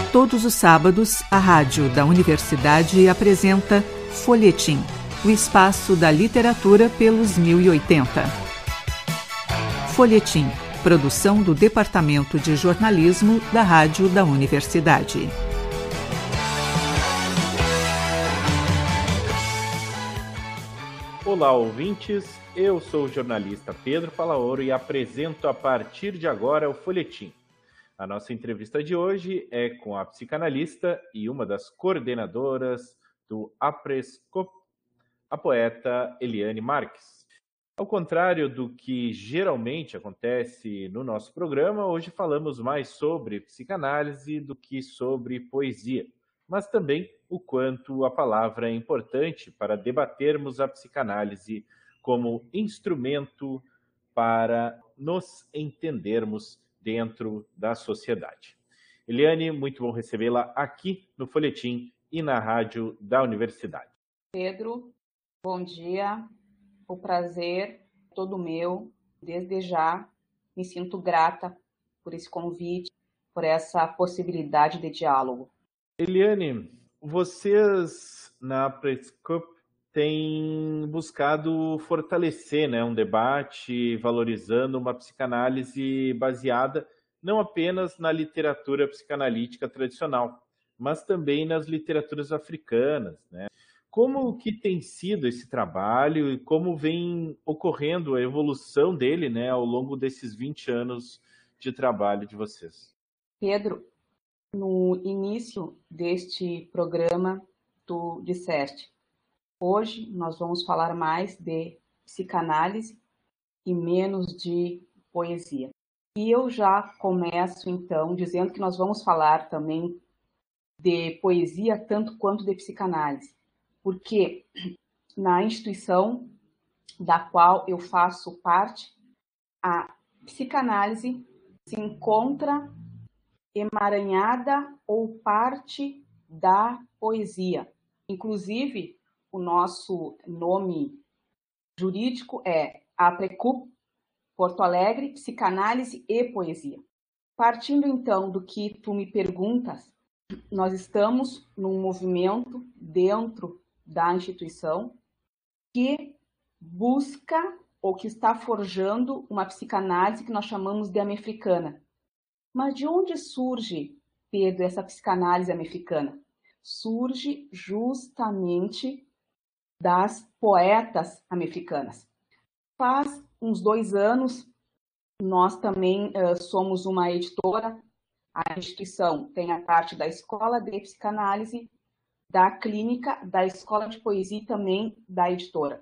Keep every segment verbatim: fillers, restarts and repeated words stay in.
Todos os sábados, a rádio da Universidade apresenta Folhetim, o espaço da literatura pelos mil e oitenta. Folhetim, produção do Departamento de Jornalismo da Rádio da Universidade. Olá, ouvintes. Eu sou o jornalista Pedro Palaoro e apresento a partir de agora o Folhetim. A nossa entrevista de hoje é com a psicanalista e uma das coordenadoras do Aprescop, a poeta Eliane Marques. Ao contrário do que geralmente acontece no nosso programa, hoje falamos mais sobre psicanálise do que sobre poesia, mas também o quanto a palavra é importante para debatermos a psicanálise como instrumento para nos entendermos dentro da sociedade. Eliane, muito bom recebê-la aqui no Folhetim e na rádio da Universidade. Pedro, bom dia. O prazer é todo meu. Desde já me sinto grata por esse convite, por essa possibilidade de diálogo. Eliane, vocês na Prescop têm buscado fortalecer, né, um debate valorizando uma psicanálise baseada não apenas na literatura psicanalítica tradicional, mas também nas literaturas africanas, né? Como que tem sido esse trabalho e como vem ocorrendo a evolução dele, né, ao longo desses vinte anos de trabalho de vocês? Pedro, no início deste programa, tu disseste: hoje nós vamos falar mais de psicanálise e menos de poesia. E eu já começo, então, dizendo que nós vamos falar também de poesia tanto quanto de psicanálise, porque na instituição da qual eu faço parte, a psicanálise se encontra emaranhada ou parte da poesia. Inclusive, o nosso nome jurídico é Aprescop, Porto Alegre, Psicanálise e Poesia. Partindo então do que tu me perguntas, nós estamos num movimento dentro da instituição que busca ou que está forjando uma psicanálise que nós chamamos de americana. Mas de onde surge, Pedro, essa psicanálise americana? Surge justamente das poetas americanas. Faz uns dois anos, nós também uh, somos uma editora. A instituição tem a parte da Escola de Psicanálise, da Clínica, da Escola de Poesia e também da editora.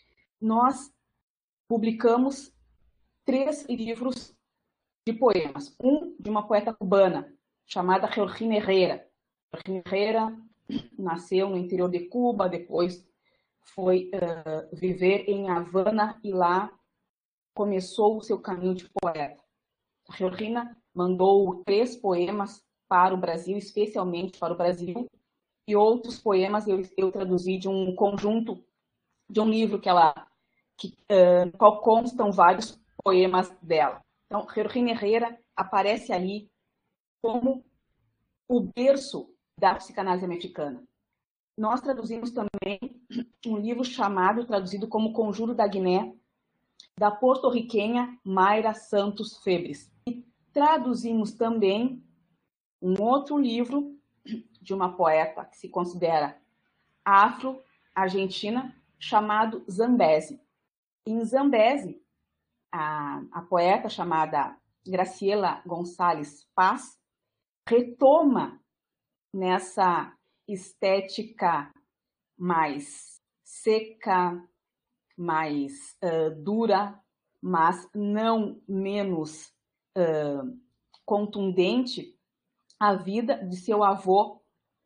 Nós publicamos três livros de poemas. Um de uma poeta cubana, chamada Georgina Herrera. Georgina Herrera nasceu no interior de Cuba, depois foi uh, viver em Havana e lá começou o seu caminho de poeta. A Georgina mandou três poemas para o Brasil, especialmente para o Brasil, e outros poemas eu, eu traduzi de um conjunto, de um livro que ela, que, uh, no qual constam vários poemas dela. Então, Georgina Herrera aparece ali como o berço da psicanálise americana. Nós traduzimos também um livro chamado, traduzido como Conjuro da Guiné, da porto-riquenha Mayra Santos Febres. E traduzimos também um outro livro de uma poeta que se considera afro-argentina, chamado Zambeze. Em Zambeze, a, a poeta chamada Graciela Gonçalves Paz retoma nessa estética mais seca, mais uh, dura, mas não menos uh, contundente, a vida de seu avô,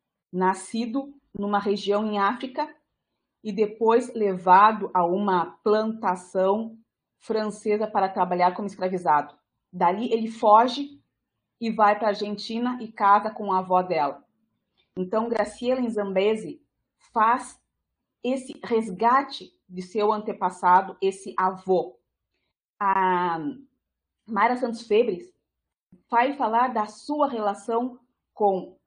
nascido numa região em África e depois levado a uma plantação francesa para trabalhar como escravizado. Dali ele foge e vai para a Argentina e casa com a avó dela. Então, Graciela em Zambeze faz esse resgate de seu antepassado, esse avô. A Mayra Santos Febres vai falar da sua relação com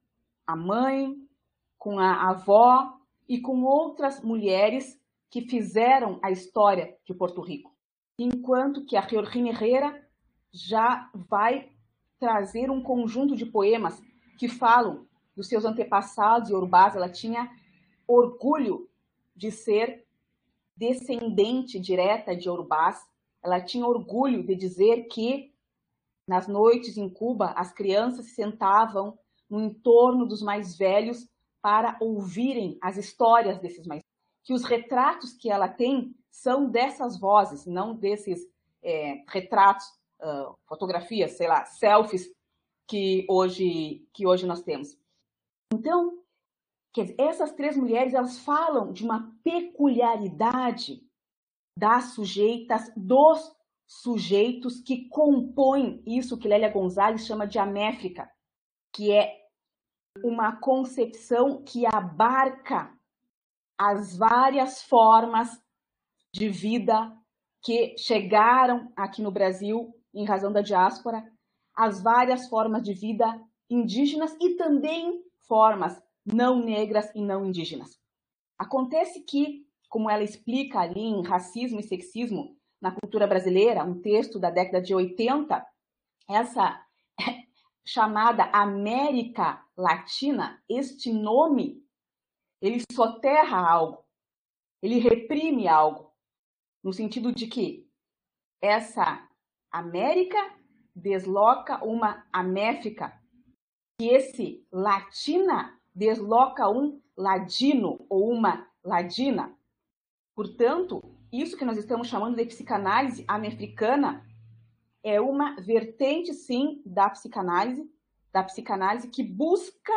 a mãe, com a avó e com outras mulheres que fizeram a história de Porto Rico. Enquanto que a Georgina Herrera já vai trazer um conjunto de poemas que falam dos seus antepassados iorubás. Ela tinha orgulho de ser descendente direta de iorubás. Ela tinha orgulho de dizer que nas noites em Cuba as crianças se sentavam no entorno dos mais velhos para ouvirem as histórias desses mais velhos. Que os retratos que ela tem são dessas vozes, não desses é, retratos, uh, fotografias, sei lá, selfies que hoje, que hoje nós temos. Então, quer dizer, essas três mulheres, elas falam de uma peculiaridade das sujeitas, dos sujeitos que compõem isso que Lélia Gonzalez chama de améfrica, que é uma concepção que abarca as várias formas de vida que chegaram aqui no Brasil em razão da diáspora, as várias formas de vida indígenas e também formas não negras e não indígenas. Acontece que, como ela explica ali em Racismo e Sexismo na Cultura Brasileira, um texto da década de oitenta, essa chamada América Latina, este nome, ele soterra algo, ele reprime algo, no sentido de que essa América desloca uma améfica, que esse latina desloca um ladino ou uma ladina. Portanto, isso que nós estamos chamando de psicanálise americana é uma vertente, sim, da psicanálise, da psicanálise que busca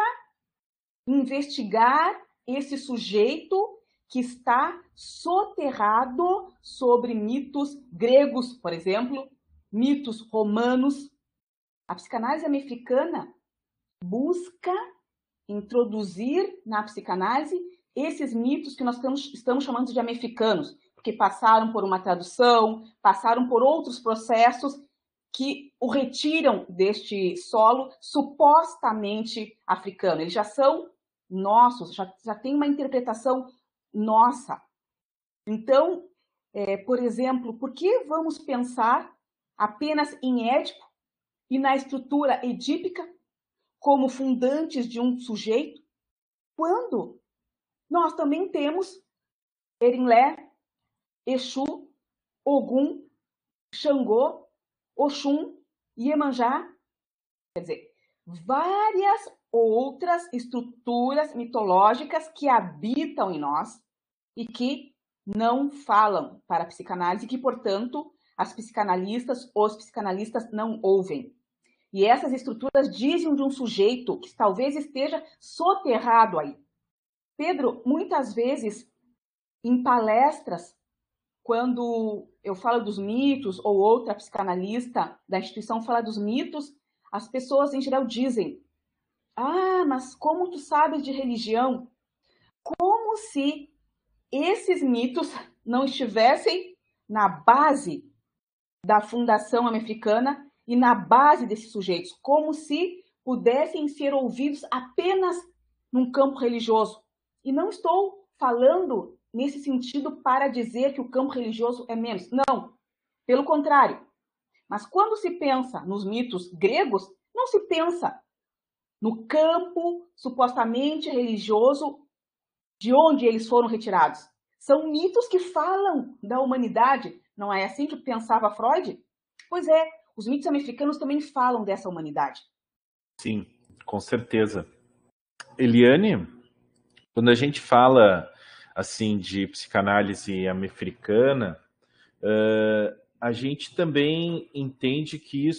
investigar esse sujeito que está soterrado sobre mitos gregos, por exemplo, mitos romanos. A psicanálise americana busca introduzir na psicanálise esses mitos que nós estamos, estamos chamando de americanos, porque passaram por uma tradução, passaram por outros processos que o retiram deste solo supostamente africano. Eles já são nossos, já, já tem uma interpretação nossa. Então, é, por exemplo, por que vamos pensar apenas em Édipo e na estrutura edípica como fundantes de um sujeito, quando nós também temos Erinlé, Exu, Ogum, Xangô, Oxum, Iemanjá, quer dizer, várias outras estruturas mitológicas que habitam em nós e que não falam para a psicanálise, e que, portanto, as psicanalistas, os psicanalistas não ouvem. E essas estruturas dizem de um sujeito que talvez esteja soterrado aí. Pedro, muitas vezes, em palestras, quando eu falo dos mitos, ou outra psicanalista da instituição fala dos mitos, as pessoas, em geral, dizem: ah, mas como tu sabes de religião? Como se esses mitos não estivessem na base da fundação americana e na base desses sujeitos, como se pudessem ser ouvidos apenas num campo religioso. E não estou falando nesse sentido para dizer que o campo religioso é menos. Não, pelo contrário. Mas quando se pensa nos mitos gregos, não se pensa no campo supostamente religioso de onde eles foram retirados. São mitos que falam da humanidade. Não é assim que pensava Freud? Pois é, os mitos americanos também falam dessa humanidade. Sim, com certeza. Eliane, quando a gente fala assim de psicanálise americana, uh, a gente também entende que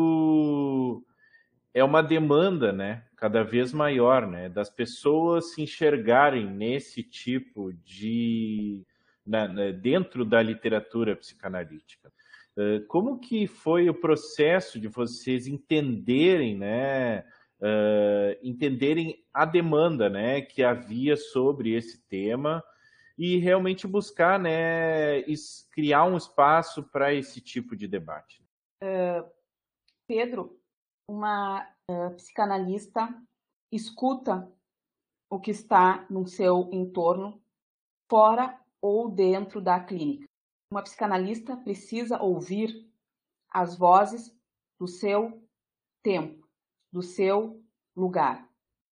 isso é uma demanda, né, cada vez maior, né, das pessoas se enxergarem nesse tipo de... Na, na, dentro da literatura psicanalítica. Uh, como que foi o processo de vocês entenderem, né, uh, entenderem a demanda, né, que havia sobre esse tema e realmente buscar, né, es, criar um espaço para esse tipo de debate? Uh, Pedro, uma uh, psicanalista escuta o que está no seu entorno, fora ou dentro da clínica. Uma psicanalista precisa ouvir as vozes do seu tempo, do seu lugar.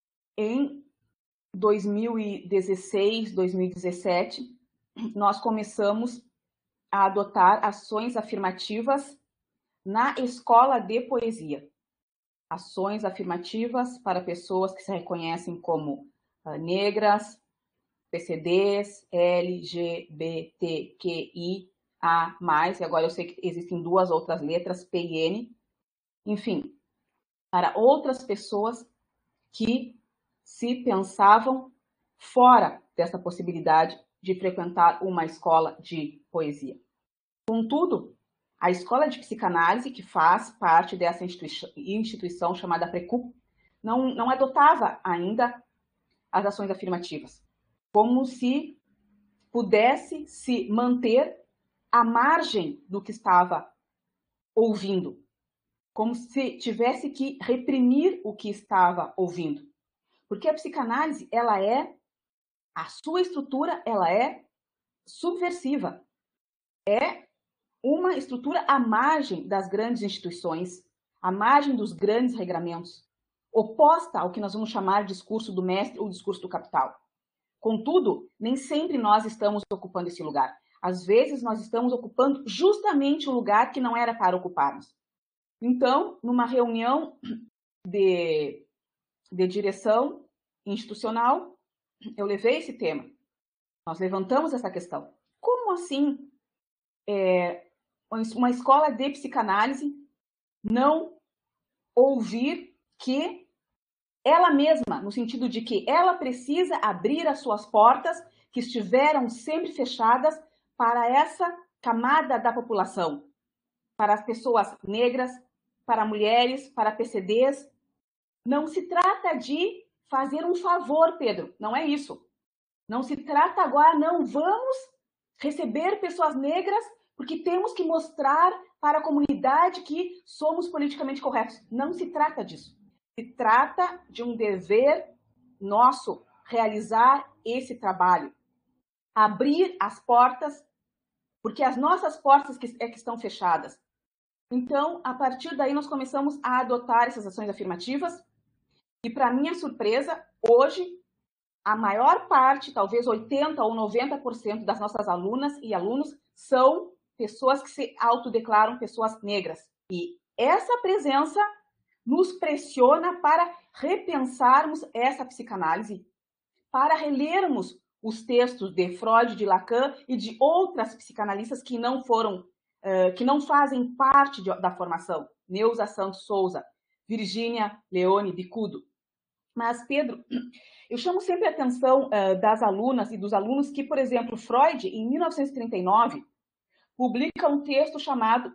Em dois mil e dezesseis, dois mil e dezessete, nós começamos a adotar ações afirmativas na escola de poesia. Ações afirmativas para pessoas que se reconhecem como uh, negras, P C Ds, L G B T Q I A mais, e agora eu sei que existem duas outras letras, P e N. Enfim, para outras pessoas que se pensavam fora dessa possibilidade de frequentar uma escola de poesia. Contudo, a escola de psicanálise, que faz parte dessa instituição, instituição chamada Precup, não, não adotava ainda as ações afirmativas, como se pudesse se manter à margem do que estava ouvindo, como se tivesse que reprimir o que estava ouvindo. Porque a psicanálise, ela é, a sua estrutura, ela é subversiva. É uma estrutura à margem das grandes instituições, à margem dos grandes regramentos, oposta ao que nós vamos chamar de discurso do mestre ou discurso do capital. Contudo, nem sempre nós estamos ocupando esse lugar. Às vezes, nós estamos ocupando justamente o lugar que não era para ocuparmos. Então, numa reunião de, de direção institucional, eu levei esse tema. Nós levantamos essa questão. Como assim é, uma escola de psicanálise não ouvir que ela mesma, no sentido de que ela precisa abrir as suas portas, que estiveram sempre fechadas para essa camada da população, para as pessoas negras, para mulheres, para P C Ds. Não se trata de fazer um favor, Pedro, não é isso. Não se trata agora, não vamos receber pessoas negras porque temos que mostrar para a comunidade que somos politicamente corretos. Não se trata disso. Se trata de um dever nosso realizar esse trabalho. Abrir as portas, porque as nossas portas é que estão fechadas. Então, a partir daí, nós começamos a adotar essas ações afirmativas. E, para minha surpresa, hoje, a maior parte, talvez oitenta ou noventa por cento das nossas alunas e alunos são pessoas que se autodeclaram pessoas negras. E essa presença nos pressiona para repensarmos essa psicanálise, para relermos os textos de Freud, de Lacan e de outras psicanalistas que não foram, uh, que não fazem parte de, da formação. Neuza Santos Souza, Virgínia Leone Bicudo. Mas, Pedro, eu chamo sempre a atenção uh, das alunas e dos alunos que, por exemplo, Freud, em mil novecentos e trinta e nove, publica um texto chamado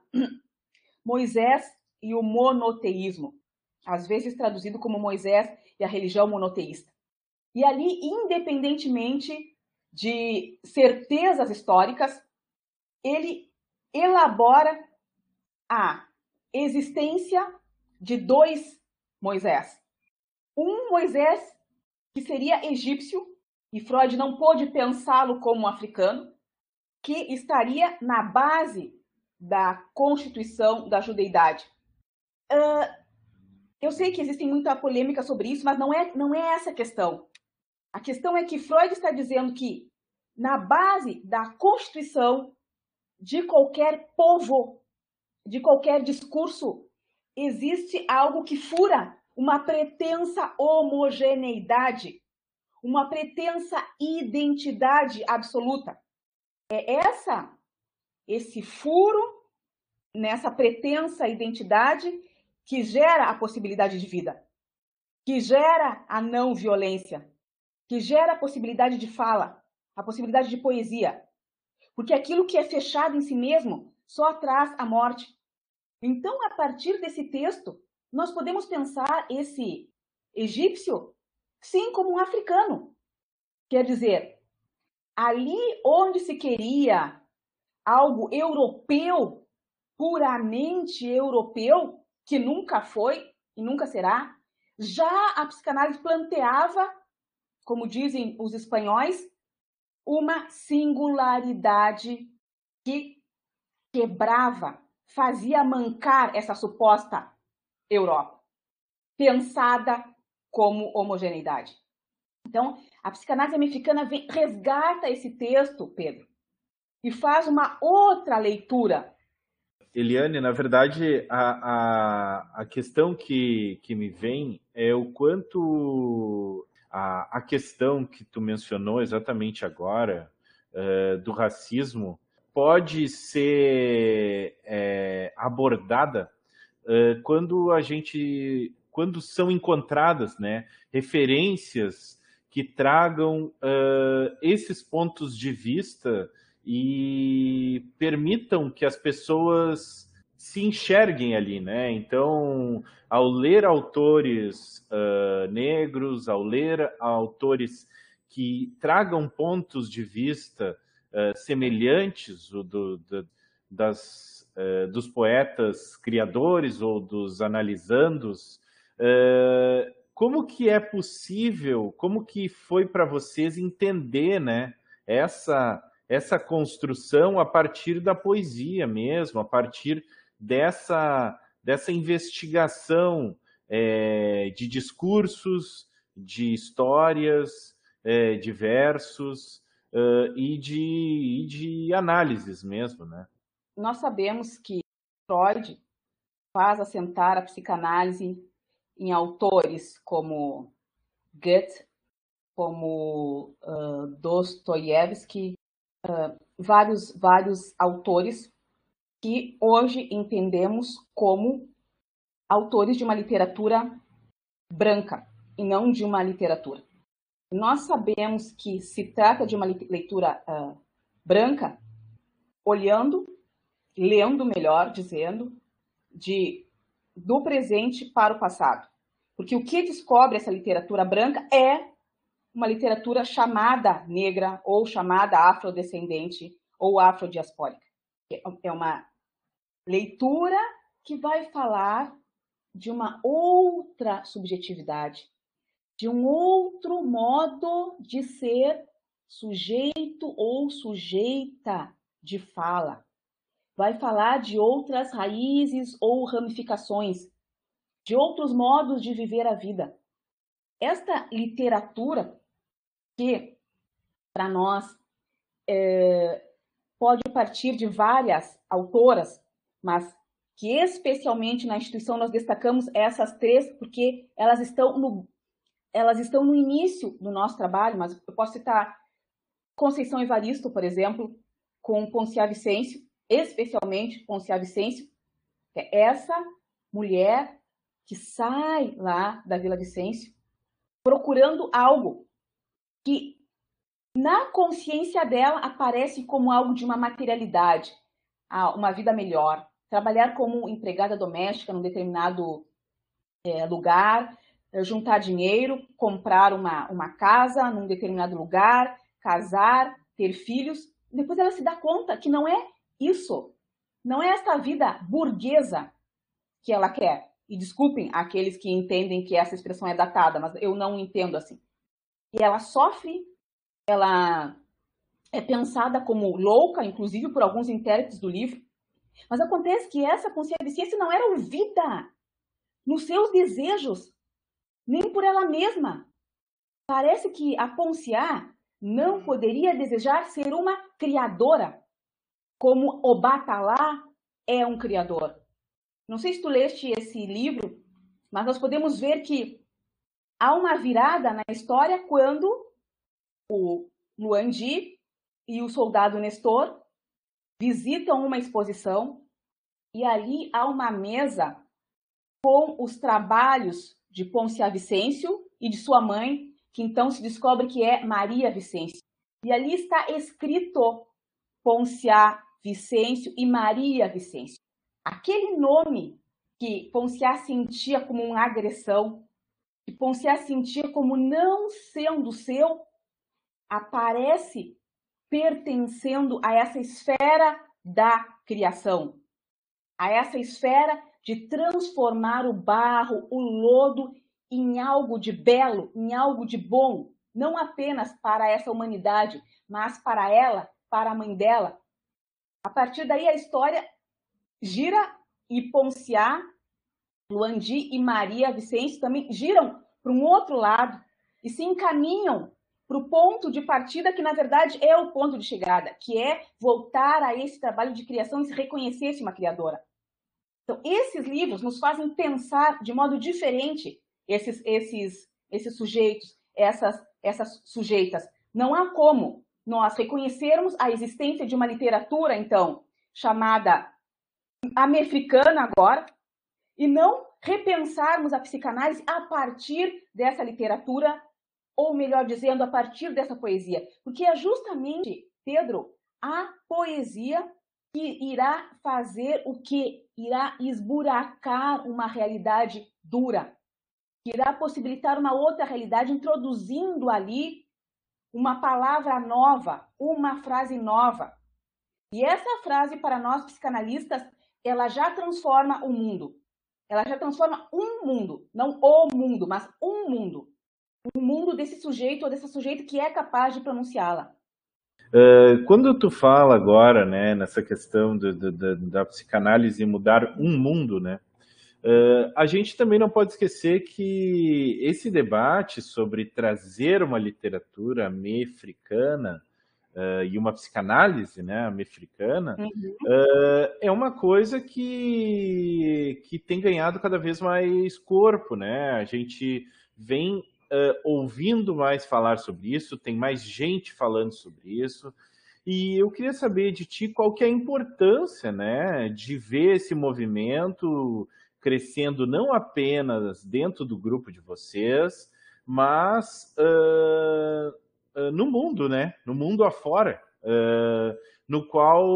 Moisés e o monoteísmo, às vezes traduzido como Moisés e a religião monoteísta. E ali, independentemente de certezas históricas, ele elabora a existência de dois Moisés. Um Moisés que seria egípcio, e Freud não pôde pensá-lo como africano, que estaria na base da constituição da judeidade. Uh, eu sei que existe muita polêmica sobre isso, mas não é, não é essa a questão. A questão é que Freud está dizendo que, na base da constituição de qualquer povo, de qualquer discurso, existe algo que fura uma pretensa homogeneidade, uma pretensa identidade absoluta. É essa, esse furo nessa pretensa identidade que gera a possibilidade de vida, que gera a não violência, que gera a possibilidade de fala, a possibilidade de poesia. Porque aquilo que é fechado em si mesmo só traz a morte. Então, a partir desse texto, nós podemos pensar esse egípcio, sim, como um africano. Quer dizer, ali onde se queria algo europeu, puramente europeu, que nunca foi e nunca será, Já a psicanálise planteava, como dizem os espanhóis, uma singularidade que quebrava, fazia mancar essa suposta Europa, pensada como homogeneidade. Então, a psicanálise mexicana vem, resgata esse texto, Pedro, e faz uma outra leitura. Eliane, na verdade, a, a, a questão que, que me vem é o quanto a, a questão que tu mencionou exatamente agora, uh, do racismo, pode ser é, abordada uh, quando a gente, quando são encontradas, né, referências que tragam uh, esses pontos de vista e permitam que as pessoas se enxerguem ali, né? Então, ao ler autores uh, negros, ao ler autores que tragam pontos de vista uh, semelhantes do, do, das, uh, dos poetas criadores ou dos analisandos, uh, como que é possível, como que foi para vocês entender, né, essa essa construção a partir da poesia mesmo, a partir dessa, dessa investigação é, de discursos, de histórias, é, de versos uh, e, de, e de análises mesmo, né? Nós sabemos que Freud faz assentar a psicanálise em autores como Goethe, como uh, Dostoiévski, Uh, vários, vários autores que hoje entendemos como autores de uma literatura branca e não de uma literatura. Nós sabemos que se trata de uma leitura uh, branca, olhando, lendo melhor, dizendo, de, do presente para o passado. Porque o que descobre essa literatura branca é uma literatura chamada negra ou chamada afrodescendente ou afrodiaspórica. É uma leitura que vai falar de uma outra subjetividade, de um outro modo de ser sujeito ou sujeita de fala. Vai falar de outras raízes ou ramificações, de outros modos de viver a vida. Esta literatura que, para nós, é, pode partir de várias autoras, mas que especialmente na instituição nós destacamos essas três, porque elas estão no, elas estão no início do nosso trabalho, mas eu posso citar Conceição Evaristo, por exemplo, com Ponciá Vicêncio, especialmente Ponciá Vicêncio, que é essa mulher que sai lá da Vila Vicêncio procurando algo que na consciência dela aparece como algo de uma materialidade, uma vida melhor. Trabalhar como empregada doméstica num determinado é, lugar, juntar dinheiro, comprar uma, uma casa num determinado lugar, casar, ter filhos. Depois ela se dá conta que não é isso, não é essa vida burguesa que ela quer. E desculpem aqueles que entendem que essa expressão é datada, mas eu não entendo assim. E ela sofre, ela é pensada como louca, inclusive por alguns intérpretes do livro. Mas acontece que essa consciência não era ouvida nos seus desejos, nem por ela mesma. Parece que a Ponciá não poderia desejar ser uma criadora, como o Batalá é um criador. Não sei se tu leste esse livro, mas nós podemos ver que há uma virada na história quando o Luandi e o soldado Nestor visitam uma exposição e ali há uma mesa com os trabalhos de Ponciá Vicêncio e de sua mãe, que então se descobre que é Maria Vicêncio. E ali está escrito Ponciá Vicêncio e Maria Vicêncio. Aquele nome que Ponciá sentia como uma agressão, que Ponciá sentia como não sendo seu, aparece pertencendo a essa esfera da criação, a essa esfera de transformar o barro, o lodo em algo de belo, em algo de bom, não apenas para essa humanidade, mas para ela, para a mãe dela. A partir daí a história gira e Ponciá, Luandi e Maria Vicente também giram para um outro lado e se encaminham para o ponto de partida que, na verdade, é o ponto de chegada, que é voltar a esse trabalho de criação e se reconhecer-se uma criadora. Então, esses livros nos fazem pensar de modo diferente esses, esses, esses sujeitos, essas, essas sujeitas. Não há como nós reconhecermos a existência de uma literatura, então, chamada americana agora, e não repensarmos a psicanálise a partir dessa literatura, ou melhor dizendo, a partir dessa poesia. Porque é justamente, Pedro, a poesia que irá fazer o quê? Irá esburacar uma realidade dura, que irá possibilitar uma outra realidade, introduzindo ali uma palavra nova, uma frase nova. E essa frase, para nós psicanalistas, ela já transforma o mundo. Ela já transforma um mundo, não o mundo, mas um mundo. Um mundo desse sujeito ou dessa sujeita que é capaz de pronunciá-la. Uh, quando tu fala agora, né, nessa questão do, do, do, da psicanálise mudar um mundo, né, uh, a gente também não pode esquecer que esse debate sobre trazer uma literatura americana uh, e uma psicanálise, né, americana, uhum. uh, é uma coisa que, que tem ganhado cada vez mais corpo, né? A gente vem Uh, ouvindo mais falar sobre isso, tem mais gente falando sobre isso, e eu queria saber de ti qual que é a importância, né, de ver esse movimento crescendo não apenas dentro do grupo de vocês, mas uh, uh, no mundo, né, no mundo afora, uh, no qual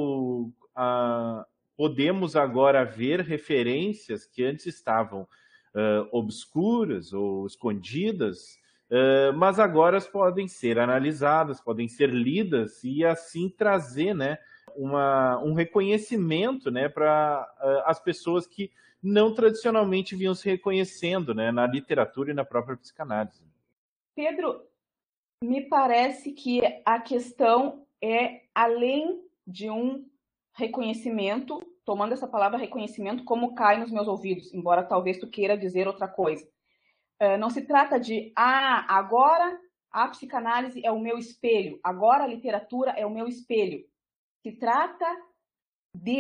uh, podemos agora ver referências que antes estavam Uh, obscuras ou escondidas, uh, mas agora podem ser analisadas, podem ser lidas e assim trazer, né, uma, um reconhecimento, né, para uh, as pessoas que não tradicionalmente vinham se reconhecendo, né, na literatura e na própria psicanálise. Pedro, me parece que a questão é além de um reconhecimento, tomando essa palavra reconhecimento como cai nos meus ouvidos, embora talvez tu queira dizer outra coisa. Uh, não se trata de, ah, agora a psicanálise é o meu espelho, agora a literatura é o meu espelho. Se trata de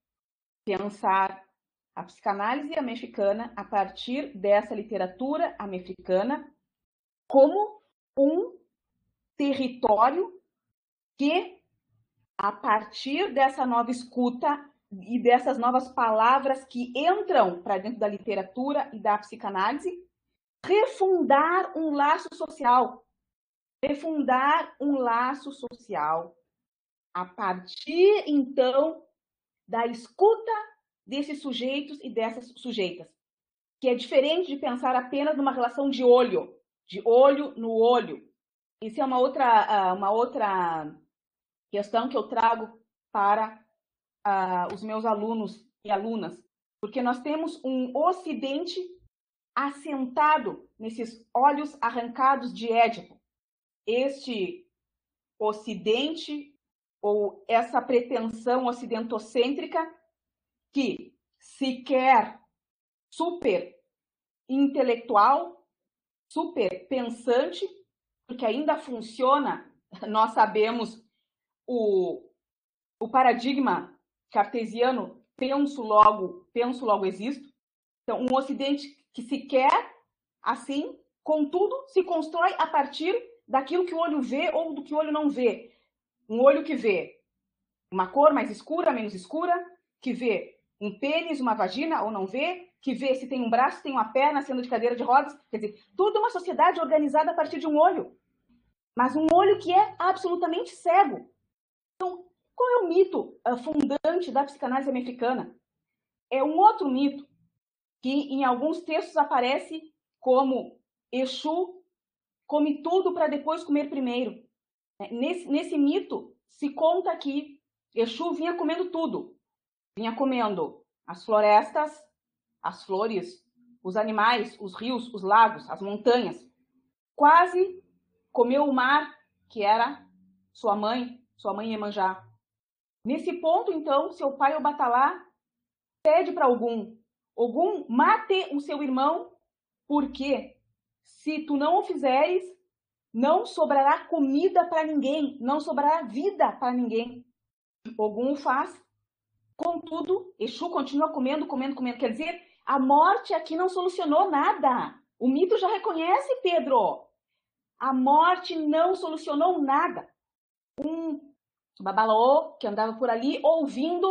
pensar a psicanálise americana a partir dessa literatura americana como um território que, a partir dessa nova escuta e dessas novas palavras que entram para dentro da literatura e da psicanálise, refundar um laço social. Refundar um laço social a partir, então, da escuta desses sujeitos e dessas sujeitas, que é diferente de pensar apenas numa relação de olho, de olho no olho. Isso é uma outra, uma outra questão que eu trago para Uh, os meus alunos e alunas, porque nós temos um Ocidente assentado nesses olhos arrancados de Édipo. Este Ocidente, ou essa pretensão ocidentocêntrica, que se quer super intelectual, super pensante, porque ainda funciona, nós sabemos, o, o paradigma cartesiano, penso logo, penso logo existo. Então, um Ocidente que se quer assim, contudo, se constrói a partir daquilo que o olho vê ou do que o olho não vê. Um olho que vê uma cor mais escura, menos escura, que vê um pênis, uma vagina ou não vê, que vê se tem um braço, se tem uma perna, sendo de cadeira de rodas. Quer dizer, tudo uma sociedade organizada a partir de um olho. Mas um olho que é absolutamente cego. Então, qual é o mito fundante da psicanálise americana? É um outro mito que em alguns textos aparece como Exu come tudo para depois comer primeiro. Nesse, nesse mito se conta que Exu vinha comendo tudo. Vinha comendo as florestas, as flores, os animais, os rios, os lagos, as montanhas. Quase comeu o mar, que era sua mãe, sua mãe Iemanjá. Nesse ponto, então, seu pai Obatalá pede para Ogum, Ogum, mate o seu irmão, porque se tu não o fizeres, não sobrará comida para ninguém, não sobrará vida para ninguém. Ogum o faz. Contudo, Exu continua comendo, comendo, comendo. Quer dizer, a morte aqui não solucionou nada. O mito já reconhece, Pedro. A morte não solucionou nada. Um babalaô que andava por ali ouvindo,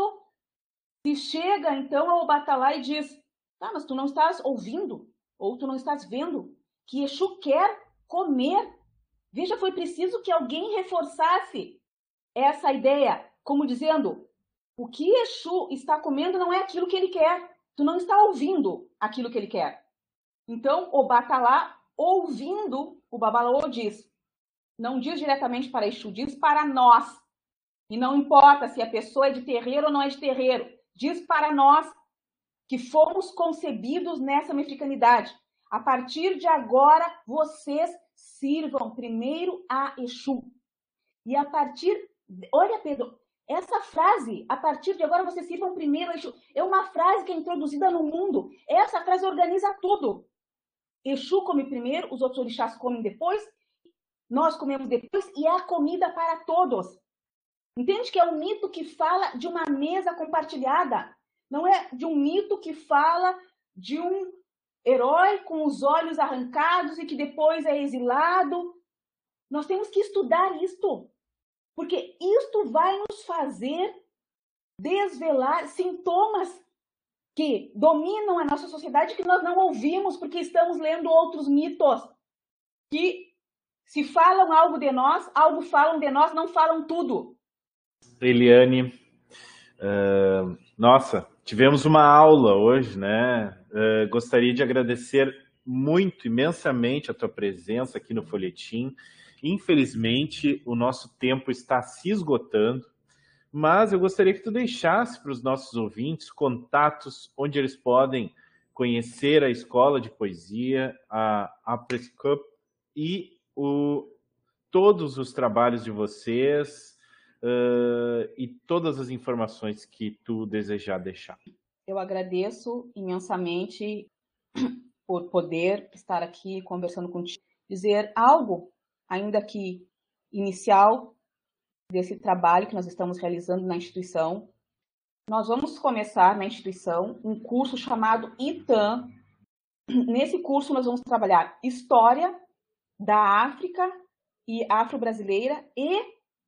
se chega então ao Obatalá e diz: tá, mas tu não estás ouvindo, ou tu não estás vendo, que Exu quer comer. Veja, foi preciso que alguém reforçasse essa ideia, como dizendo: o que Exu está comendo não é aquilo que ele quer. Tu não está ouvindo aquilo que ele quer. Então, o Obatalá, ouvindo o babalaô, diz, não diz diretamente para Exu, diz para nós. E não importa se a pessoa é de terreiro ou não é de terreiro. Diz para nós que fomos concebidos nessa mefricanidade. A partir de agora, vocês sirvam primeiro a Exu. E a partir... Olha, Pedro, essa frase, a partir de agora vocês sirvam primeiro a Exu, é uma frase que é introduzida no mundo. Essa frase organiza tudo. Exu come primeiro, os outros orixás comem depois, nós comemos depois, e é a comida para todos. Entende que é um mito que fala de uma mesa compartilhada. Não é de um mito que fala de um herói com os olhos arrancados e que depois é exilado. Nós temos que estudar isto, porque isto vai nos fazer desvelar sintomas que dominam a nossa sociedade que nós não ouvimos porque estamos lendo outros mitos que, se falam algo de nós, algo falam de nós, não falam tudo. Eliane, uh, nossa, tivemos uma aula hoje, né? Uh, gostaria de agradecer muito, imensamente a tua presença aqui no Folhetim. Infelizmente, o nosso tempo está se esgotando, mas eu gostaria que tu deixasse para os nossos ouvintes contatos onde eles podem conhecer a Escola de Poesia, a Aprecup e o, todos os trabalhos de vocês uh, e todas as informações que tu desejar deixar. Eu agradeço imensamente por poder estar aqui conversando contigo, dizer algo, ainda que inicial, desse trabalho que nós estamos realizando na instituição. Nós vamos começar na instituição um curso chamado I T A M. Nesse curso nós vamos trabalhar História da África e Afro-Brasileira e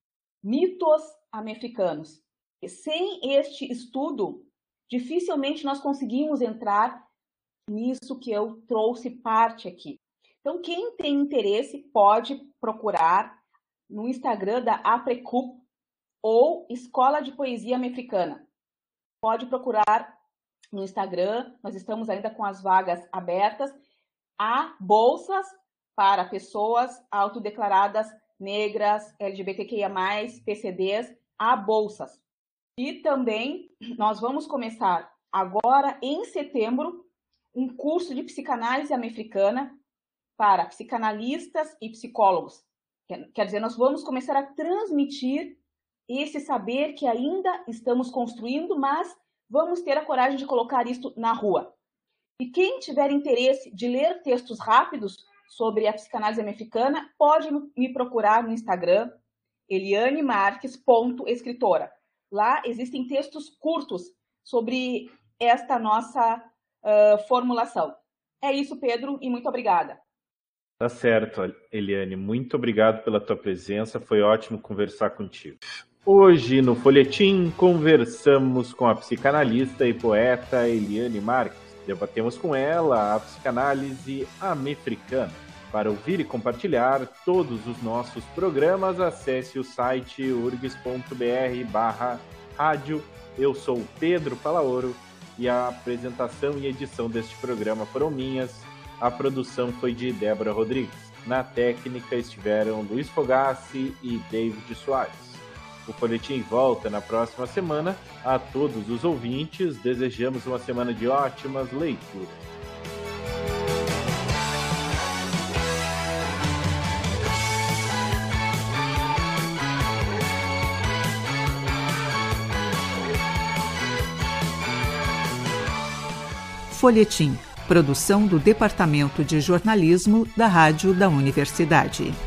mitos americanos. E sem este estudo, dificilmente nós conseguimos entrar nisso que eu trouxe parte aqui. Então, quem tem interesse pode procurar no Instagram da Aprecup ou Escola de Poesia Americana. Pode procurar no Instagram, nós estamos ainda com as vagas abertas. Há bolsas para pessoas autodeclaradas negras, L G B T Q I A mais, P C Ds, há bolsas. E também nós vamos começar agora, em setembro, um curso de psicanálise americana para psicanalistas e psicólogos. Quer dizer, nós vamos começar a transmitir esse saber que ainda estamos construindo, mas vamos ter a coragem de colocar isso na rua. E quem tiver interesse de ler textos rápidos sobre a psicanálise americana, pode me procurar no Instagram, eliane marques ponto escritora. Lá existem textos curtos sobre esta nossa uh, formulação. É isso, Pedro, e muito obrigada. Tá certo, Eliane. Muito obrigado pela tua presença. Foi ótimo conversar contigo. Hoje, no Folhetim, conversamos com a psicanalista e poeta Eliane Marques. Debatemos com ela a psicanálise americana. Para ouvir e compartilhar todos os nossos programas, acesse o site urgs ponto br barra rádio. Eu sou o Pedro Palaoro e a apresentação e edição deste programa foram minhas. A produção foi de Débora Rodrigues. Na técnica estiveram Luiz Fogassi e David Soares. O Folhetim volta na próxima semana. A todos os ouvintes, desejamos uma semana de ótimas leituras. Folhetim, produção do Departamento de Jornalismo da Rádio da Universidade.